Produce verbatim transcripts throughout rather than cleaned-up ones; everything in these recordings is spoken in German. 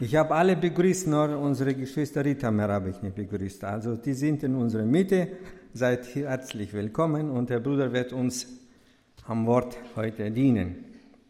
Ich habe alle begrüßt, nur unsere Geschwister Ritamer habe ich nicht begrüßt. Also die sind in unserer Mitte. Seid herzlich willkommen und der Bruder wird uns am Wort heute dienen.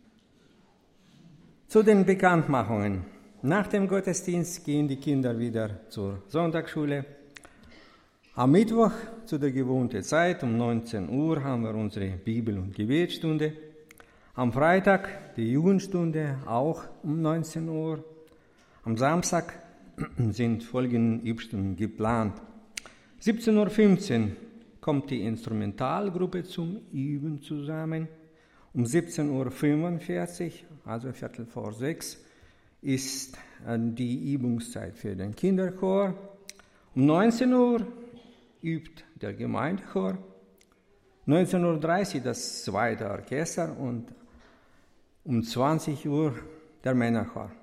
Zu den Bekanntmachungen. Nach dem Gottesdienst gehen die Kinder wieder zur Sonntagsschule. Am Mittwoch zu der gewohnten Zeit um neunzehn Uhr haben wir unsere Bibel- und Gebetsstunde. Am Freitag die Jugendstunde auch um neunzehn Uhr. Am Samstag sind folgende Übungen geplant. siebzehn Uhr fünfzehn kommt die Instrumentalgruppe zum Üben zusammen. Um siebzehn Uhr fünfundvierzig, also Viertel vor sechs, ist die Übungszeit für den Kinderchor. Um neunzehn Uhr übt der Gemeindechor. neunzehn Uhr dreißig das zweite Orchester und um zwanzig Uhr der Männerchor.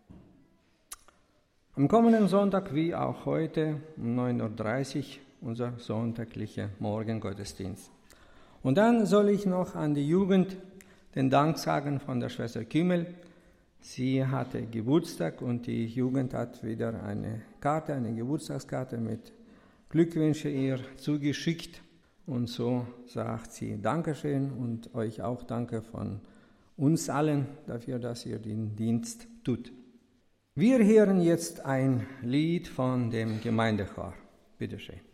Am kommenden Sonntag, wie auch heute, um neun Uhr dreißig unser sonntäglicher Morgengottesdienst. Und dann soll ich noch an die Jugend den Dank sagen von der Schwester Kümmel. Sie hatte Geburtstag und die Jugend hat wieder eine Karte, eine Geburtstagskarte mit Glückwünsche ihr zugeschickt. Und so sagt sie Dankeschön und euch auch Danke von uns allen dafür, dass ihr den Dienst tut. Wir hören jetzt ein Lied von dem Gemeindechor. Bitte schön.